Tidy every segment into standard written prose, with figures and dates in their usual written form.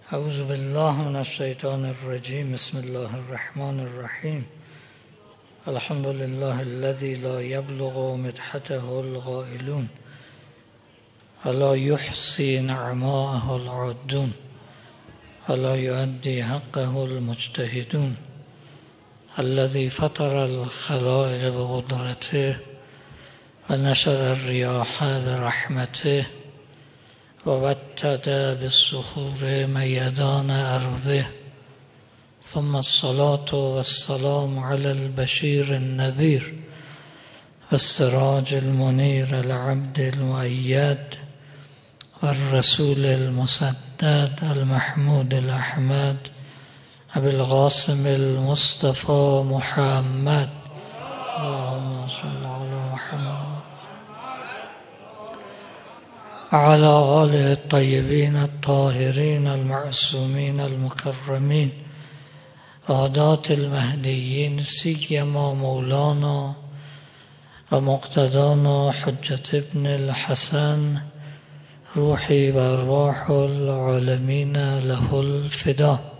اعوذ بالله من الشیطان الرجیم. بسم الله الرحمن الرحیم. الحمد لله الذي لا يبلغ مدحته القائلون ولا يحصي نعماءه العادون ولا يؤدي حقه المجتهدون الذي فطر الخلائق بقدرته ونشر الرياح برحمته ووتد بالصخور ميدان أرضه ثم الصلاة والسلام على البشير النذير والسراج المنير العبد المؤيد والرسول المسدد المحمود الأحمد أبي القاسم المصطفى محمد اللهم صل على محمد وعلى آله الطيبين الطاهرين المعصومين المكرمين وهداة المهديين سيما مولانا ومقتدانا حجة ابن الحسن روحي وارواح العالمين له الفداء.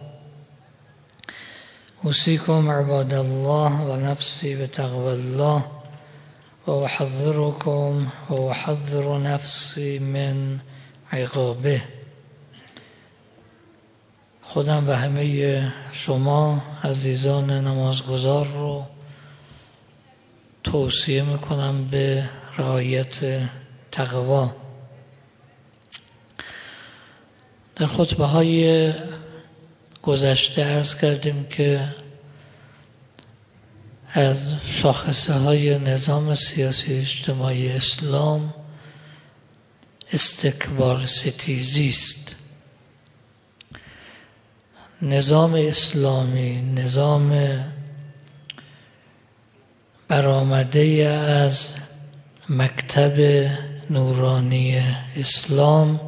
أوصيكم عباد الله ونفسي بتقوى الله وأحذركم وأحذر نفسي من عقابه. خودم و همه شما عزیزان نمازگزار رو توصیه میکنم به رعایت تقوا. در خطبه های گذشته عرض کردیم که از شاخصه های نظام سیاسی اجتماعی اسلام استکبار ستیزی است. نظام اسلامی نظام برآمده از مکتب نورانی اسلام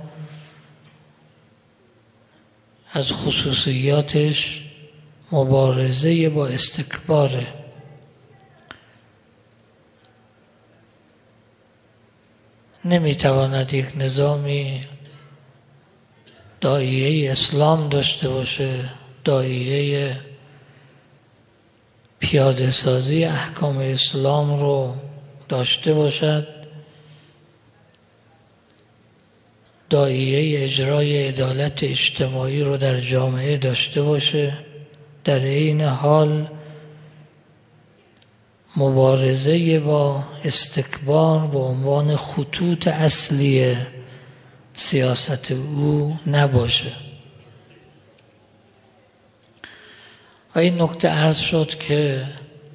از خصوصیاتش مبارزه با استکباره. نمیتواند یک نظامی داعیه اسلام داشته باشه، داعیه پیاده سازی احکام اسلام رو داشته باشد، داعیه اجرای عدالت اجتماعی رو در جامعه داشته باشه، در عین حال مبارزه با استکبار به عنوان خطوط اصلی سیاست او نباشه. و این نکته عرض شد که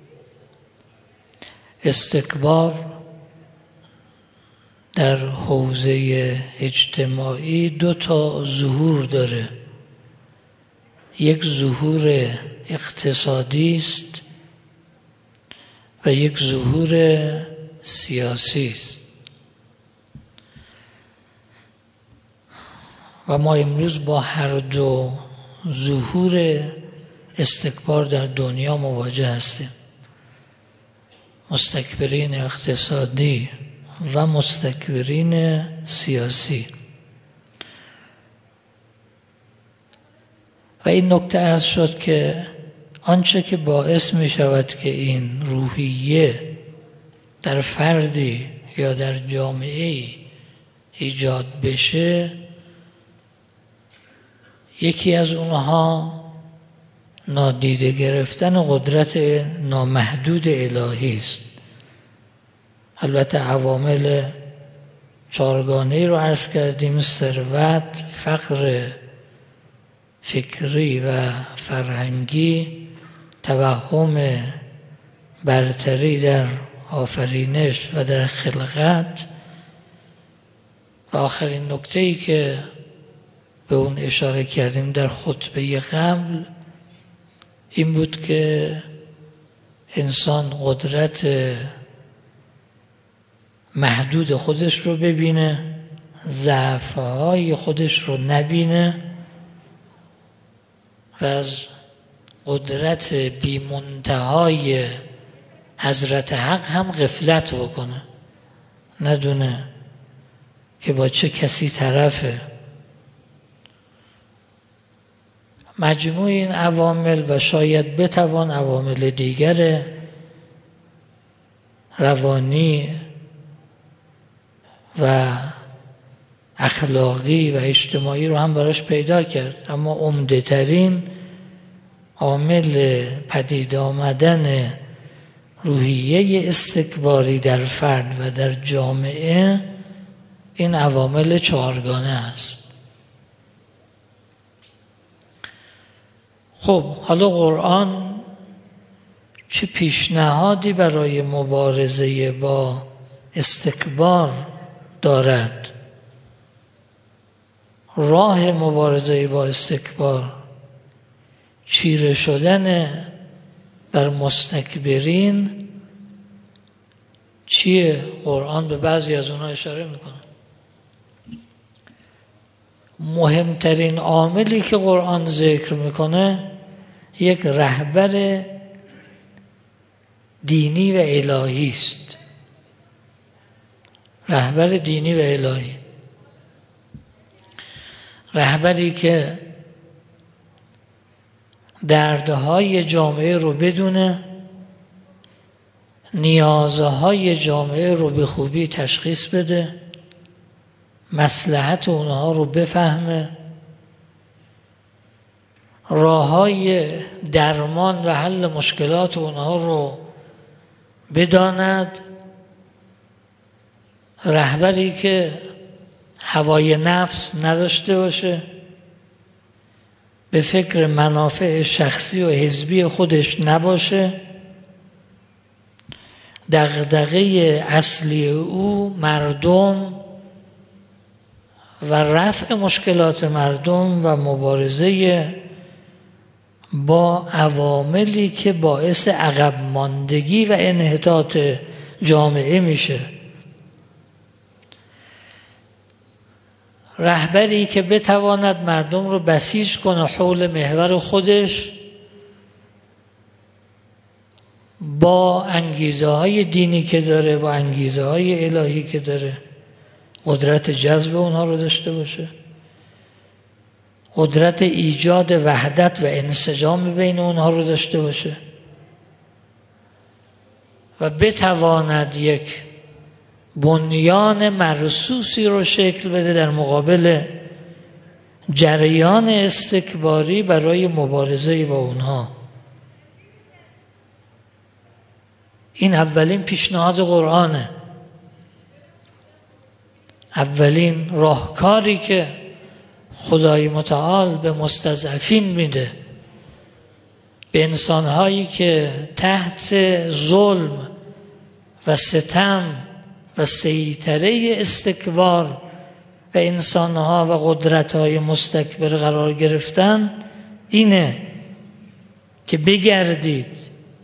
استکبار در حوزه اجتماعی 2 تا ظهور داره. یک ظهور اقتصادی است و یک ظهور سیاسی است. و ما امروز با هر دو ظهور استکبار در دنیا مواجه هستیم. مستکبرین اقتصادی و مستکبرین سیاسی. و این نکته عرض شد که آنچه که باعث می شود که این روحیه در فردی یا در جامعه ایجاد بشه، یکی از اونها نادیده گرفتن قدرت نامحدود الهی است. البته عوامل 4گانه‌ای رو عرض کردیم: ثروت، فقر فکری و فرهنگی، توهم برتری در آفرینش و در خلقت، و آخرین نکته‌ای که به اون اشاره کردیم در خطبه قبل این بود که انسان قدرت محدود خودش رو ببینه، ضعف‌های خودش رو نبینه و از قدرت بی منتهای حضرت حق هم غفلت بکنه، ندونه که با چه کسی طرفه. مجموع این عوامل و شاید بتوان عوامل دیگر روانی و اخلاقی و اجتماعی رو هم براش پیدا کرد، اما عمده ترین عامل پدید آمدن روحیه استکباری در فرد و در جامعه این عوامل چهارگانه است. خب حالا قرآن چه پیشنهادی برای مبارزه با استکبار دارد؟ راه مبارزه با استکبار چیره شدن بر مستکبرین چیه؟ قرآن به بعضی از اونها اشاره میکنه. مهمترین عاملی که قرآن ذکر میکنه یک رهبر دینی و الهی است. رهبر دینی و الهی، رهبری که دردهای جامعه رو بدونه، نیازهای جامعه رو به خوبی تشخیص بده، مصلحت اونها رو بفهمه، راههای درمان و حل مشکلات اونها رو بداند. رهبری که هوای نفس نداشته باشه، به فکر منافع شخصی و حزبی خودش نباشه، دغدغه اصلی او مردم و رفع مشکلات مردم و مبارزه با عواملی که باعث عقب ماندگی و انحطاط جامعه میشه. رهبری که بتواند مردم رو بسیج کنه حول محور خودش با انگیزه های دینی که داره، با انگیزه های الهی که داره، قدرت جذب اونها رو داشته باشه، قدرت ایجاد وحدت و انسجام بین اونها رو داشته باشه و بتواند یک بنیان مرصوصی رو شکل بده در مقابل جریان استکباری برای مبارزه با اونها. این اولین پیشنهاد قرآنه، اولین راهکاری که خدای متعال به مستضعفین میده، به انسانهایی که تحت ظلم و ستم و سیطره استکبار و انسانها و قدرت‌های مستکبر قرار گرفتن، اینه که بگردید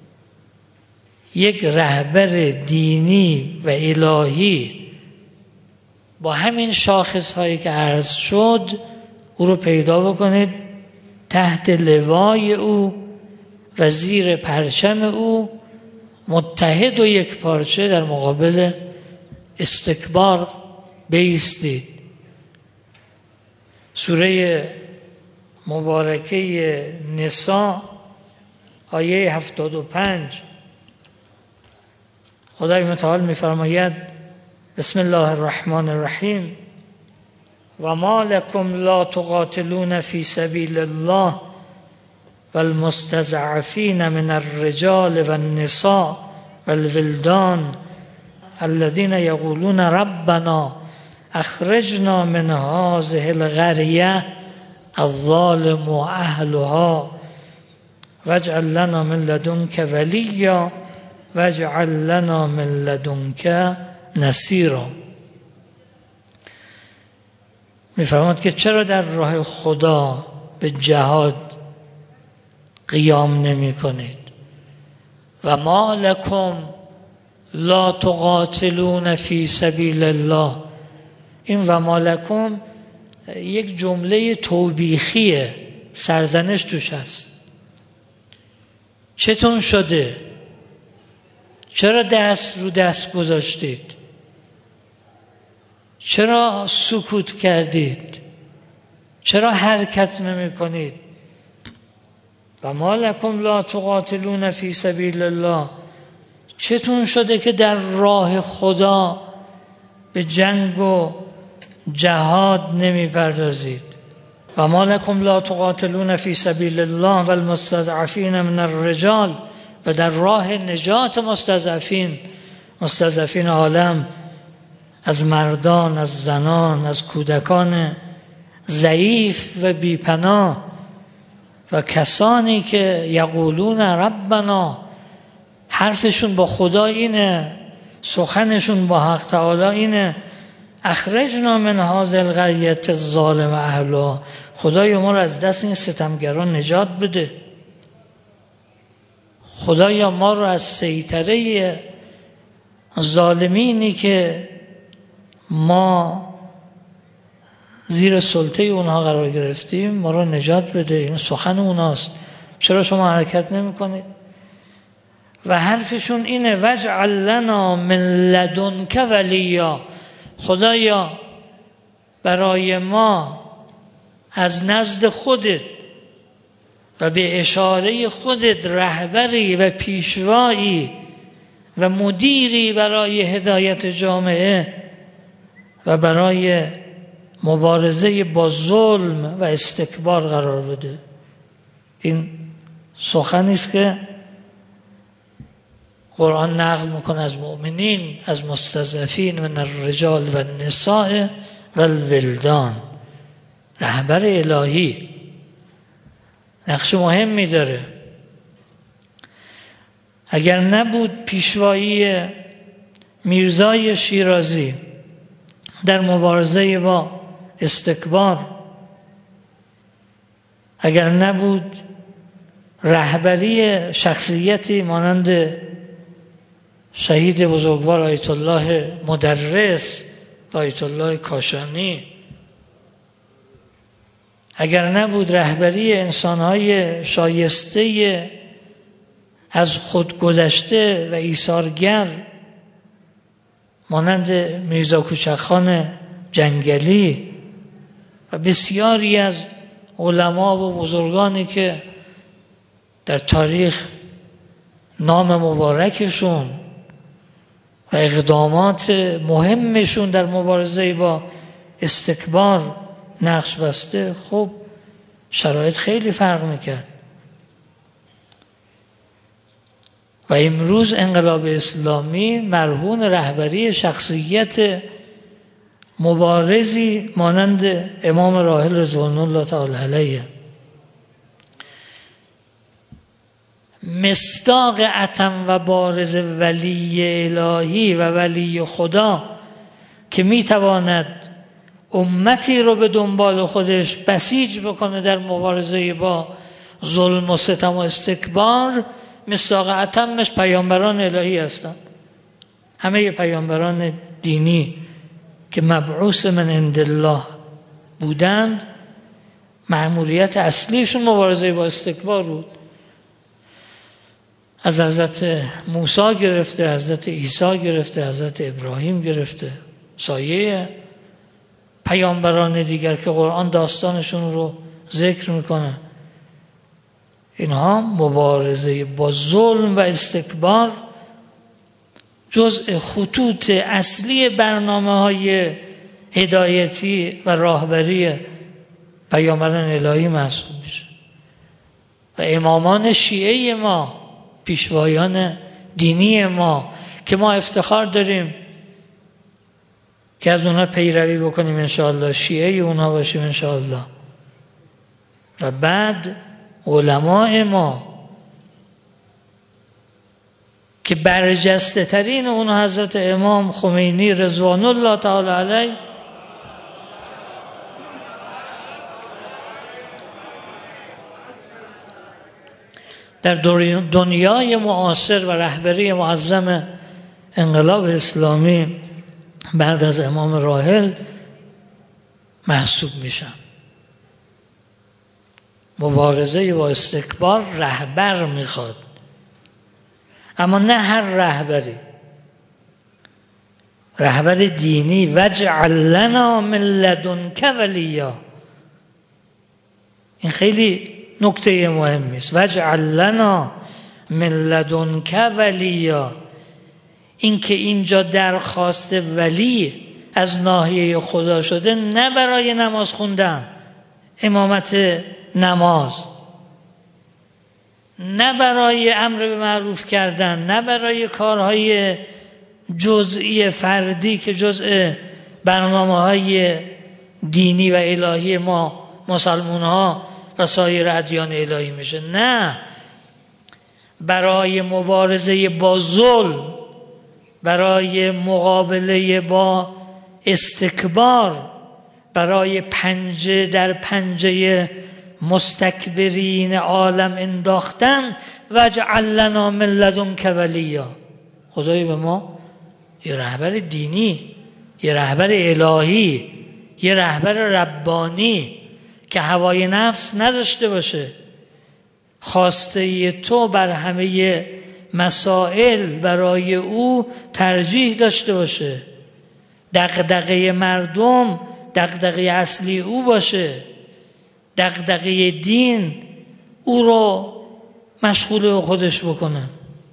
یک رهبر دینی و الهی با همین شاخص‌هایی که عرض شد او رو پیدا بکنید، تحت لوای او و زیر پرچم او متحد و یک پارچه در مقابل استکبار بایستید. سوره مبارکه نساء آیه 75 خدای متعال می‌فرماید: بسم الله الرحمن الرحیم و ما لکم لا تقاتلون فی سبیل الله والمستضعفین من الرجال والنساء والولدان الذين يقولون ربنا اخرجنا من هذه القرية الظالم اهلها واجعل لنا من لدنك وليا واجعل لنا من لدنك نصیرا. میفرماید که چرا در راه خدا به جهاد قیام نمی کنید؟ و ما لکم لا تقاتلون فی سبیل الله. این و ما لکم یک جمله توبیخیه، سرزنش توش هست. چتون شده؟ چرا دست رو دست گذاشتید؟ چرا سکوت کردید؟ چرا حرکت نمی کنید؟ و ما لکم لا تقاتلون فی سبیل الله، چتون شده که در راه خدا به جنگ و جهاد نمی پردازید؟ و ما لکم لا تقاتلون فی سبیل الله و المستضعفین من الرجال، و در راه نجات مستضعفین عالم، از مردان، از زنان، از کودکان ضعیف و بیپناه و کسانی که یقولون ربنا، حرفشون با خدا اینه، سخنشون با حق تعالی اینه، اخرجنا من هذه القرية الظالم اهلها، خدایا ما رو از دست این ستمگران نجات بده، خدایا ما رو از سیطره ظالمینی که ما زیر سلطه اونها قرار گرفتیم ما رو نجات بده. این سخن اوناست، چرا شما حرکت نمی کنید؟ و حرفشون اینه واجعل لنا من لدنک ولیا، خدایا برای ما از نزد خودت و به اشاره خودت رهبری و پیشوایی و مدیری برای هدایت جامعه و برای مبارزه با ظلم و استکبار قرار بده. این سخنی است که قرآن نقل میکنه از مؤمنین، از مستضعفین من الرجال و النساء و الولدان. رهبر الهی نقش مهمی داره. اگر نبود پیشوایی میرزای شیرازی در مبارزه با استکبار، اگر نبود رهبری شخصیتی مانند شهید بزرگوار آیت الله مدرس و آیت الله کاشانی، اگر نبود رهبری انسان‌های شایسته از خود گذشته و ایثارگر مانند میرزا کوچکخان جنگلی و بسیاری از علما و بزرگانی که در تاریخ نام مبارکشون و اقدامات مهمشون در مبارزه با استکبار نقش بسته، خب شرایط خیلی فرق میکرد. و امروز انقلاب اسلامی مرهون رهبری شخصیت مبارزی مانند امام راحل رضوان الله تعالی علیه. مصداق عتم و بارز ولی الهی و ولی خدا که میتواند امتی رو به دنبال خودش بسیج بکنه در مبارزه با ظلم و ستم و استکبار، مصداق عتمش پیامبران الهی هستند. همه پیامبران دینی که مبعوث من عند الله بودند، مأموریت اصلیشون مبارزه با استکبار بود. از حضرت موسی گرفته، حضرت عیسی گرفته، حضرت ابراهیم گرفته، سایه پیامبران دیگر که قرآن داستانشون رو ذکر میکنه، اینها مبارزه با ظلم و استکبار جزء خطوط اصلی برنامه‌های هدایتی و راهبری پیامبران الهی محسوب میشه. و امامان شیعه ما، پیشوایان دینی ما که ما افتخار داریم که از اونها پیروی بکنیم انشاءالله، شیعه اونها باشیم انشاءالله. و بعد علماء ما که برجسته ترین اونها حضرت امام خمینی رضوان الله تعالی علیه، در دنیای معاصر و رهبری معظم انقلاب اسلامی بعد از امام راحل محسوب میشن. مبارزه با استکبار رهبر میخواد، اما نه هر رهبری. رهبر دینی واجعل لنا من لدنک ولیا، این خیلی نکته مهمی است. وجعل لنا من لدنک ولیا. این که اینجا درخواست ولی از ناحیه خدا شده، نه برای نماز خوندن، امامت نماز، نه برای امر به معروف کردن، نه برای کارهای جزئی فردی که جزء برنامه‌های دینی و الهی ما مسلمان‌ها و سایر ادیان الهی میشه. نه، برای مبارزه با ظلم، برای مقابله با استکبار، برای پنجه در پنجه مستکبرین عالم انداختن. وجعل لنا من لدنک ولیا. خدای به ما یه رهبر دینی، یه رهبر الهی، یه رهبر ربانی که هوای نفس نداشته باشه، خواسته تو بر همه مسائل برای او ترجیح داشته باشه، دغدغه مردم دغدغه اصلی او باشه، دغدغه دین او رو مشغول به خودش بکنه.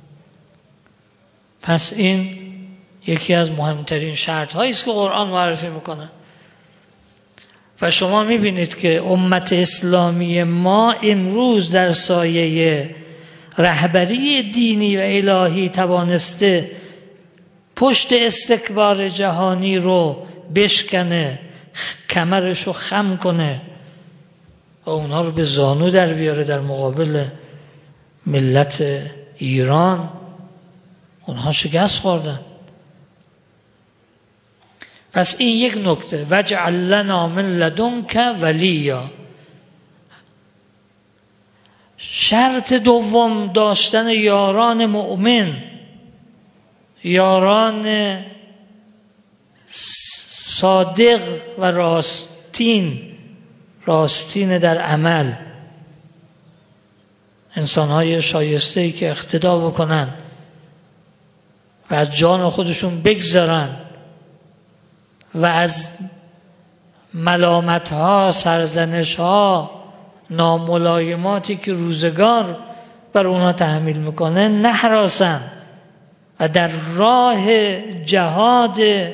پس این یکی از مهمترین شرط هایی است که قرآن معرفی میکنه. و شما میبینید که امت اسلامی ما امروز در سایه رهبری دینی و الهی توانسته پشت استکبار جهانی رو بشکنه، کمرشو خم کنه و اونها رو به زانو در بیاره در مقابل ملت ایران. اونها شکست خوردن. پس این یک نکته. وجعل لنا من لدنک ولیا. شرط دوم داشتن یاران مؤمن، یاران صادق و راستین در عمل، انسان‌های شایسته‌ای که اقتدا بکنن و از جان خودشون بگذارن و از ملامت‌ها، سرزنش‌ها، ناملایماتی که روزگار بر اونا تحمیل میکنه نهراسن و در راه جهاد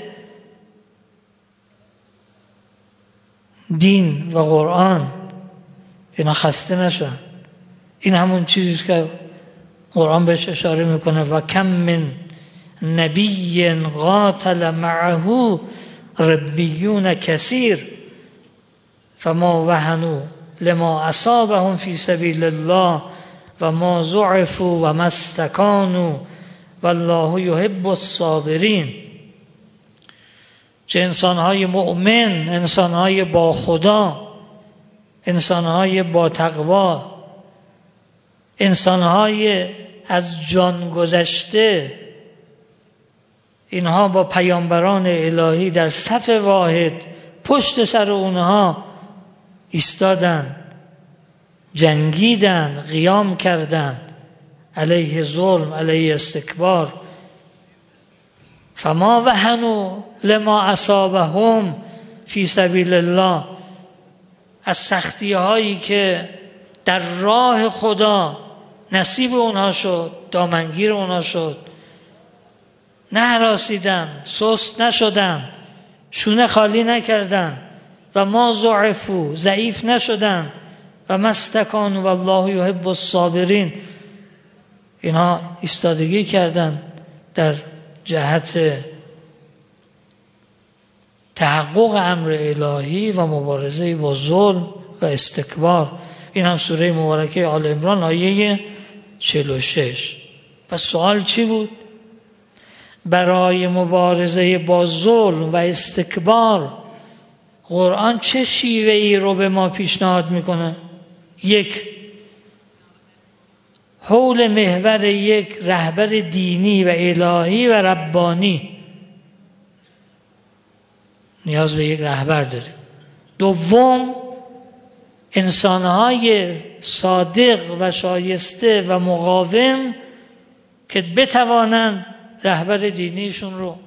دین و قرآن اینا خسته نشن. این همون چیزیست که قرآن بهش اشاره میکنه و کم من نبی قاتل معه ربیون کثیر فما وهنوا لما اصابهم فی سبیل الله و ما ضعفوا و ما استکانوا والله یحب الصابرین. چه انسانهای مؤمن، انسانهای با خدا، انسانهای با تقوا، انسانهای از جان گذشته، اینها با پیامبران الهی در صف واحد پشت سر اونها ایستادن، جنگیدن، قیام کردن علیه ظلم، علیه استکبار. فما وهنوا لما اصابهم فی سبیل الله. از سختی هایی که در راه خدا نصیب اونها شد، دامنگیر اونها شد، نه هراسیدن، سست نشدن، شونه خالی نکردن و ما ضعفوا، ضعیف نشدن و ما استکانوا والله یحب الصابرین. اینها ایستادگی کردن در جهت تحقق امر الهی و مبارزه با ظلم و استکبار. این هم سوره مبارکه آل عمران آیه 46. پس سوال چی بود؟ برای مبارزه با ظلم و استکبار قرآن چه شیوه‌ای رو به ما پیشنهاد میکنه؟ یک، حول محور یک رهبر دینی و الهی و ربانی نیاز به یک رهبر داریم. دوم، انسانهای صادق و شایسته و مقاوم که بتوانند رهبر دینیشون رو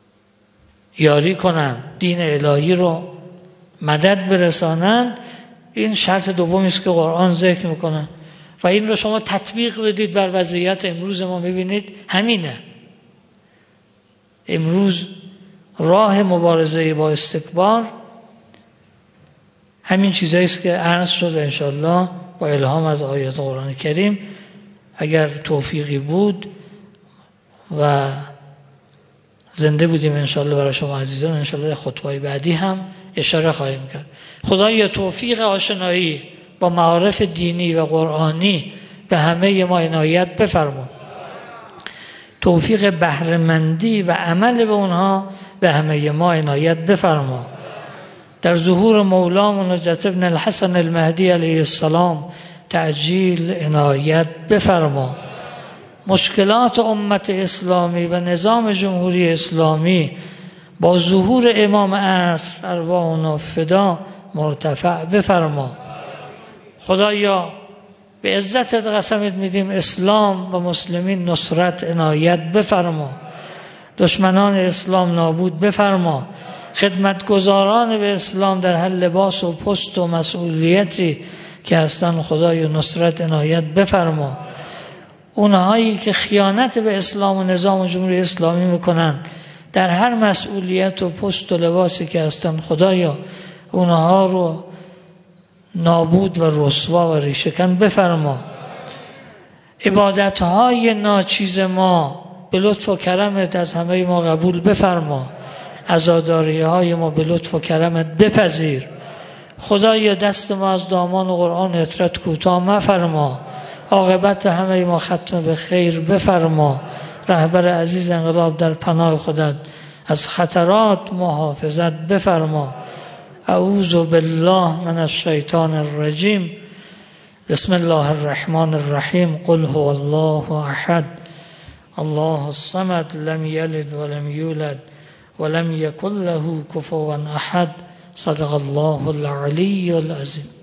یاری کنند، دین الهی رو مدد برسانند این شرط دومی است که قرآن ذکر میکنه و این رو شما تطبیق بدید بر وضعیت امروز ما، ببینید همینه. امروز راه مبارزه با استکبار همین چیزایی است که عرض شد و انشاءالله با الهام از آیات قرآن کریم اگر توفیقی بود و زنده بودیم انشاءالله برای شما عزیزان، انشاءالله خطبه بعدی هم اشاره خواهیم کرد. خدایا توفیق آشنایی با معارف دینی و قرآنی به همه ما عنایت بفرما، توفیق بهره‌مندی و عمل به اونها به همه ما عنایت بفرما. در ظهور مولامون حجت ابن الحسن المهدی علیه السلام تعجیل عنایت بفرما. مشکلات امت اسلامی و نظام جمهوری اسلامی با ظهور امام عصر ارواحنا فدا مرتفع بفرما. خدایا به عزتت قسمت میدیم اسلام و مسلمین نصرت عنایت بفرما، دشمنان اسلام نابود بفرما، خدمتگزاران به اسلام در هر لباس و پست و مسئولیتی که هستن خدای نصرت عنایت بفرما. اونهایی که خیانت به اسلام و نظام جمهوری اسلامی میکنن در هر مسئولیت و پست و لباسی که هستن خدایا اونها رو نابود و رسوا و ریشه‌کن بفرما. عبادتهای ناچیز ما به لطف و کرمت از همه ما قبول بفرما، عزاداری‌های ما به لطف و کرمت بپذیر. خدایا دست ما از دامان و قرآن اطرت کوتاه مفرما، عاقبت همه ما ختم به خیر بفرما. رهبر عزیز انقلاب در پناه خودت از خطرات محافظت بفرما. اعوذ بالله من الشیطان الرجیم. بسم الله الرحمن الرحیم. قل هو الله احد الله الصمد لم یلد ولم یولد ولم یکن له کفوا احد. صدق الله العلی العظیم.